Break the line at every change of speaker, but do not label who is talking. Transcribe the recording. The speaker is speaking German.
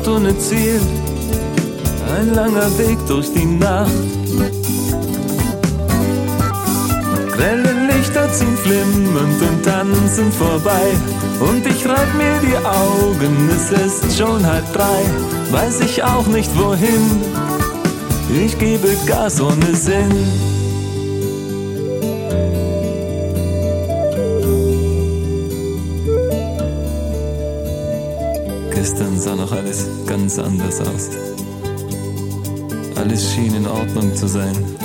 Ort ohne Ziel, ein langer Weg durch die Nacht. Grelle Lichter ziehen flimmernd und tanzen vorbei, und ich reib mir die Augen, es ist schon 2:30, weiß ich auch nicht wohin, ich gebe Gas ohne Sinn. Gestern sah noch alles ganz anders aus. Alles schien in Ordnung zu sein.